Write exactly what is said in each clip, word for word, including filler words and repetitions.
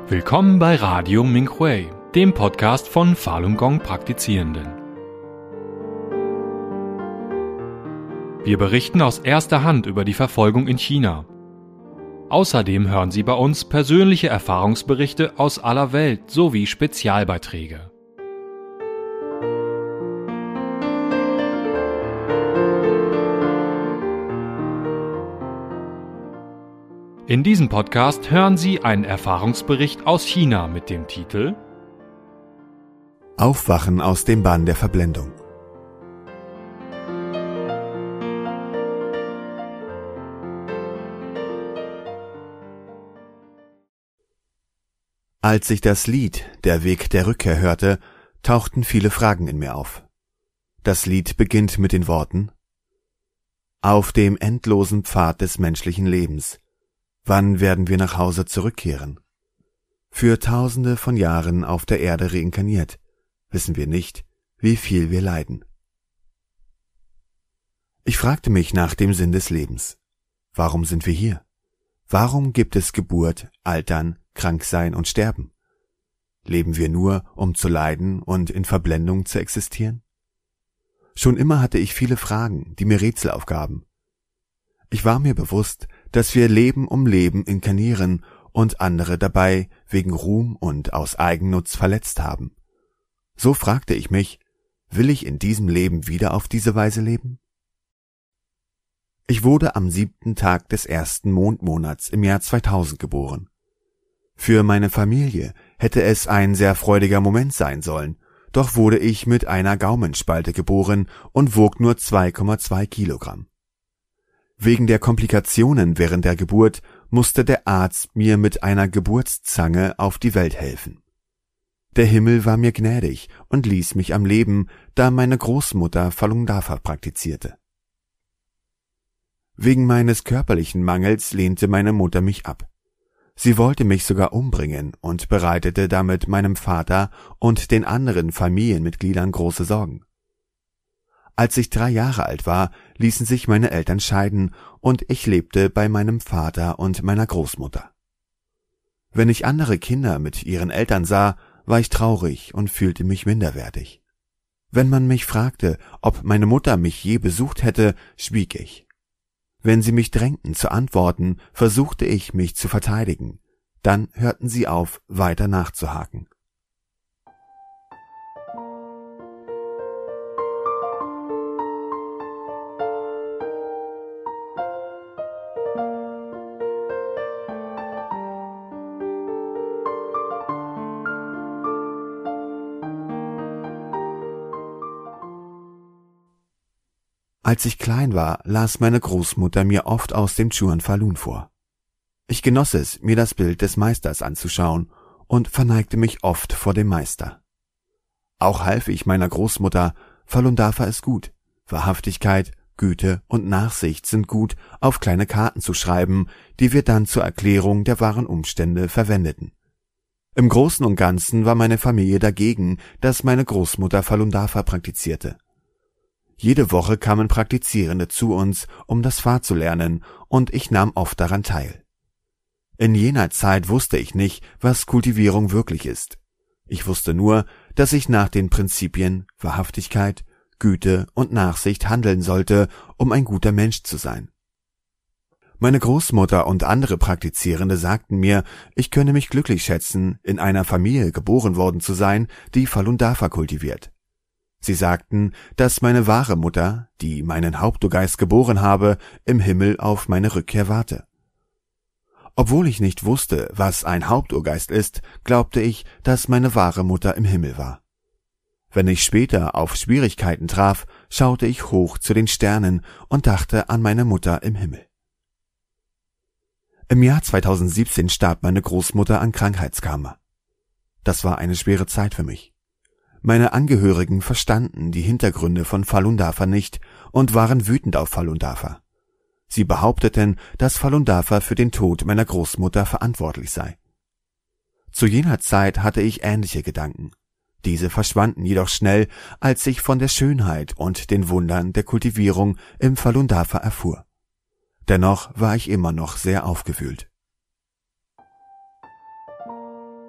Willkommen bei Radio Minhui, dem Podcast von Falun Gong Praktizierenden. Wir berichten aus erster Hand über die Verfolgung in China. Außerdem hören Sie bei uns persönliche Erfahrungsberichte aus aller Welt sowie Spezialbeiträge. In diesem Podcast hören Sie einen Erfahrungsbericht aus China mit dem Titel Aufwachen aus dem Bann der Verblendung. Als ich das Lied »Der Weg der Rückkehr« hörte, tauchten viele Fragen in mir auf. Das Lied beginnt mit den Worten: Auf dem endlosen Pfad des menschlichen Lebens. Wann werden wir nach Hause zurückkehren? Für Tausende von Jahren auf der Erde reinkarniert, wissen wir nicht, wie viel wir leiden. Ich fragte mich nach dem Sinn des Lebens. Warum sind wir hier? Warum gibt es Geburt, Altern, Kranksein und Sterben? Leben wir nur, um zu leiden und in Verblendung zu existieren? Schon immer hatte ich viele Fragen, die mir Rätsel aufgaben. Ich war mir bewusst, dass wir Leben um Leben inkarnieren und andere dabei wegen Ruhm und aus Eigennutz verletzt haben. So fragte ich mich, will ich in diesem Leben wieder auf diese Weise leben? Ich wurde am siebten Tag des ersten Mondmonats im Jahr zweitausend geboren. Für meine Familie hätte es ein sehr freudiger Moment sein sollen, doch wurde ich mit einer Gaumenspalte geboren und wog nur zwei Komma zwei Kilogramm. Wegen der Komplikationen während der Geburt musste der Arzt mir mit einer Geburtszange auf die Welt helfen. Der Himmel war mir gnädig und ließ mich am Leben, da meine Großmutter Falun Dafa praktizierte. Wegen meines körperlichen Mangels lehnte meine Mutter mich ab. Sie wollte mich sogar umbringen und bereitete damit meinem Vater und den anderen Familienmitgliedern große Sorgen. Als ich drei Jahre alt war, ließen sich meine Eltern scheiden und ich lebte bei meinem Vater und meiner Großmutter. Wenn ich andere Kinder mit ihren Eltern sah, war ich traurig und fühlte mich minderwertig. Wenn man mich fragte, ob meine Mutter mich je besucht hätte, schwieg ich. Wenn sie mich drängten zu antworten, versuchte ich, mich zu verteidigen. Dann hörten sie auf, weiter nachzuhaken. Als ich klein war, las meine Großmutter mir oft aus dem Chuan Falun vor. Ich genoss es, mir das Bild des Meisters anzuschauen und verneigte mich oft vor dem Meister. Auch half ich meiner Großmutter, Falun Dafa ist gut, Wahrhaftigkeit, Güte und Nachsicht sind gut, auf kleine Karten zu schreiben, die wir dann zur Erklärung der wahren Umstände verwendeten. Im Großen und Ganzen war meine Familie dagegen, dass meine Großmutter Falun Dafa praktizierte. Jede Woche kamen Praktizierende zu uns, um das Fa zu lernen, und ich nahm oft daran teil. In jener Zeit wusste ich nicht, was Kultivierung wirklich ist. Ich wusste nur, dass ich nach den Prinzipien Wahrhaftigkeit, Güte und Nachsicht handeln sollte, um ein guter Mensch zu sein. Meine Großmutter und andere Praktizierende sagten mir, ich könne mich glücklich schätzen, in einer Familie geboren worden zu sein, die Falun Dafa kultiviert. Sie sagten, dass meine wahre Mutter, die meinen Hauptgeist geboren habe, im Himmel auf meine Rückkehr warte. Obwohl ich nicht wusste, was ein Haupturgeist ist, glaubte ich, dass meine wahre Mutter im Himmel war. Wenn ich später auf Schwierigkeiten traf, schaute ich hoch zu den Sternen und dachte an meine Mutter im Himmel. Im Jahr zweitausendsiebzehn starb meine Großmutter an Krankheitskarma. Das war eine schwere Zeit für mich. Meine Angehörigen verstanden die Hintergründe von Falun Dafa nicht und waren wütend auf Falun Dafa. Sie behaupteten, dass Falun Dafa für den Tod meiner Großmutter verantwortlich sei. Zu jener Zeit hatte ich ähnliche Gedanken. Diese verschwanden jedoch schnell, als ich von der Schönheit und den Wundern der Kultivierung im Falun Dafa erfuhr. Dennoch war ich immer noch sehr aufgewühlt.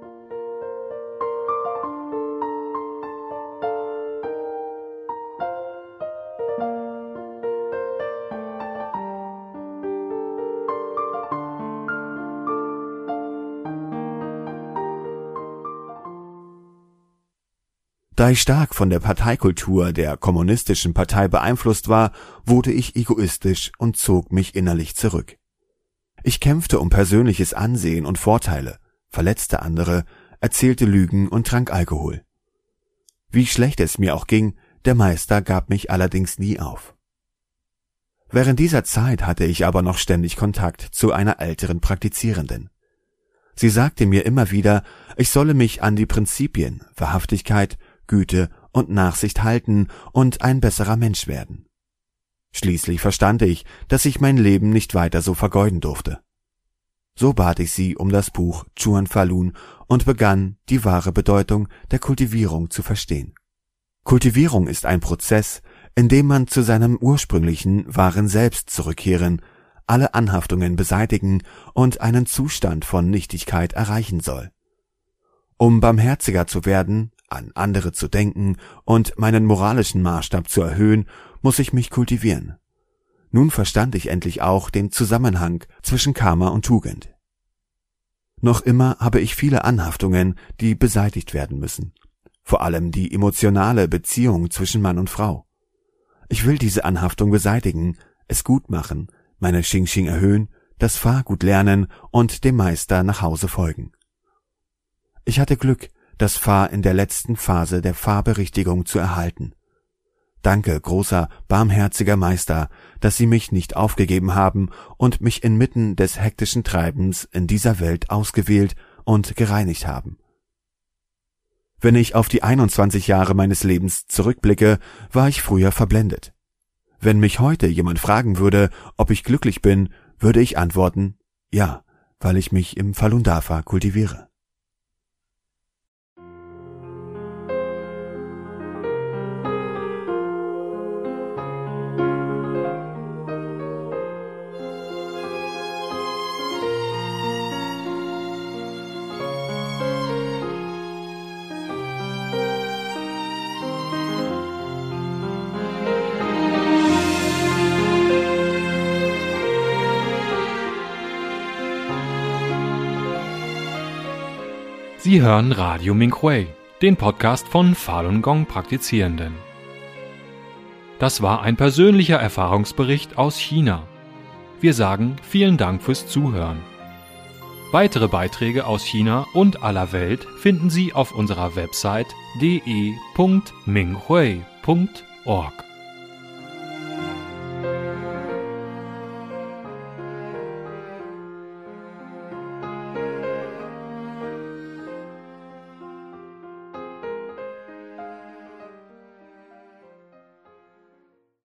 Da ich stark von der Parteikultur der kommunistischen Partei beeinflusst war, wurde ich egoistisch und zog mich innerlich zurück. Ich kämpfte um persönliches Ansehen und Vorteile, verletzte andere, erzählte Lügen und trank Alkohol. Wie schlecht es mir auch ging, der Meister gab mich allerdings nie auf. Während dieser Zeit hatte ich aber noch ständig Kontakt zu einer älteren Praktizierenden. Sie sagte mir immer wieder, ich solle mich an die Prinzipien Wahrhaftigkeit, Güte und Nachsicht halten und ein besserer Mensch werden. Schließlich verstand ich, dass ich mein Leben nicht weiter so vergeuden durfte. So bat ich sie um das Buch Chuan Falun und begann, die wahre Bedeutung der Kultivierung zu verstehen. Kultivierung ist ein Prozess, in dem man zu seinem ursprünglichen, wahren Selbst zurückkehren, alle Anhaftungen beseitigen und einen Zustand von Nichtigkeit erreichen soll. Um barmherziger zu werden, an andere zu denken und meinen moralischen Maßstab zu erhöhen, muss ich mich kultivieren. Nun verstand ich endlich auch den Zusammenhang zwischen Karma und Tugend. Noch immer habe ich viele Anhaftungen, die beseitigt werden müssen. Vor allem die emotionale Beziehung zwischen Mann und Frau. Ich will diese Anhaftung beseitigen, es gut machen, meine Xing-Xing erhöhen, das Fa gut lernen und dem Meister nach Hause folgen. Ich hatte Glück, das Fa in der letzten Phase der Fa-Berichtigung zu erhalten. Danke, großer, barmherziger Meister, dass Sie mich nicht aufgegeben haben und mich inmitten des hektischen Treibens in dieser Welt ausgewählt und gereinigt haben. Wenn ich auf die einundzwanzig Jahre meines Lebens zurückblicke, war ich früher verblendet. Wenn mich heute jemand fragen würde, ob ich glücklich bin, würde ich antworten, ja, weil ich mich im Falun Dafa kultiviere. Sie hören Radio Minghui, den Podcast von Falun Gong Praktizierenden. Das war ein persönlicher Erfahrungsbericht aus China. Wir sagen vielen Dank fürs Zuhören. Weitere Beiträge aus China und aller Welt finden Sie auf unserer Website d e punkt minghui punkt org.